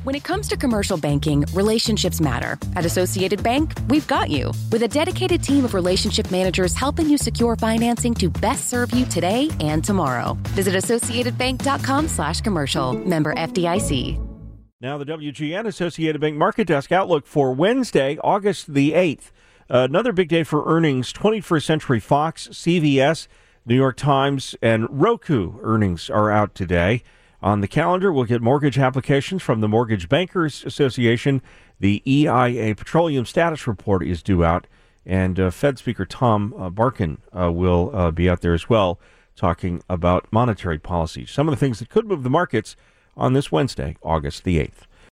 When it comes to commercial banking, relationships matter. At Associated Bank, we've got you. With a dedicated team of relationship managers helping you secure financing to best serve you today and tomorrow. Visit associatedbank.com/commercial. Member FDIC. Now the WGN Associated Bank Market Desk outlook for Wednesday, August the 8th. Another big day for earnings. 21st Century Fox, CVS, New York Times, and Roku earnings are out today. On the calendar, we'll get mortgage applications from the Mortgage Bankers Association. The EIA Petroleum Status Report is due out, and Fed Speaker Tom Barkin will be out there as well, talking about monetary policy. Some of the things that could move the markets on this Wednesday, August the 8th.